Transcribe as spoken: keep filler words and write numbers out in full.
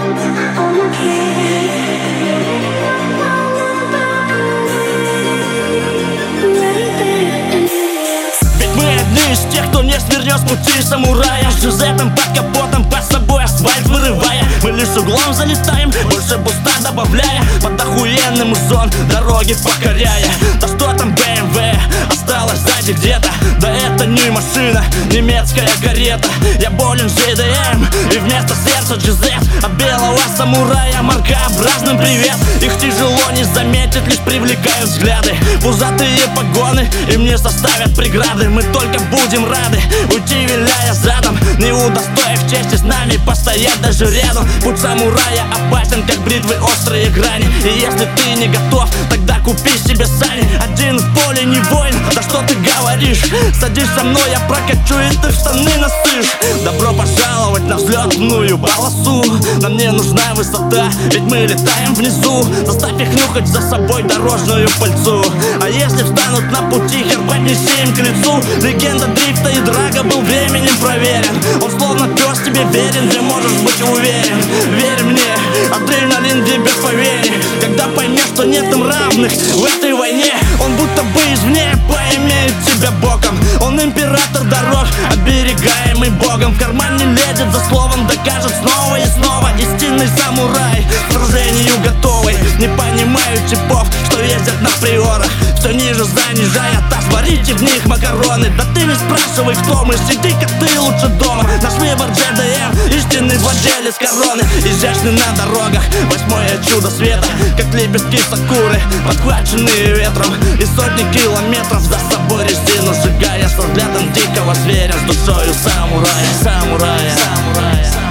Ведь мы одни из тех, кто не свернет с пути самурая. С Джузеппем под капотом, под собой асфальт вырывая. Мы лишь углом залетаем, больше буста добавляя. Под охуенным зон дороги покоряя. Да что там бэ эм вэ, осталось сзади где-то. Да это не машина, немецкая карета. Я болен джей дэ эм, и вместо сердца Джузепп. От белого самурая маркообразным привет. Их тяжело не заметить, лишь привлекают взгляды. Пузатые погоны им не составят преграды. Мы только будем рады уйти, виляя задом, не удостоив чести с нами постоять даже рядом. Путь самурая опасен, как бритвы острые грани. И если ты не готов, тогда купи себе сани. Один в поле не воин, да что ты говоришь? Садись со мной, я прокачу, и ты в штаны насышь. Добро пожаловать на взлетную полосу. Нам не нужна высота, ведь мы летаем внизу. Заставь их нюхать за собой дорожную пыльцу. А если встанут на пути, хер поднеси им к лицу. Легенда дрифта и драга был временем проверен. Он словно пес тебе верен, где можешь быть уверен. Верь мне, адреналин тебе поверь. Когда поймешь, что нет им равных в этой войне. Он будто бы извне поимеет тебя боком. Он император дорог, оберегаемый Богом. В карман не лезет за словом, докажет снова и снова. Истинный самурай, к сражению готовый. Не понимаю типов, что ездят на приорах. Все ниже занижая таз, варите в них макароны. Да ты не спрашивай, кто мы, сиди-ка ты лучше дома. Наш выбор джей дэ эм, истинный владелец короны. Изящный на дорогах, восьмое чудо света. Как лепестки сакуры, подхваченные ветром. И сотни километров за собой резину сжигая. Со взглядом дикого зверя, с душою самурая, самурая, самурая.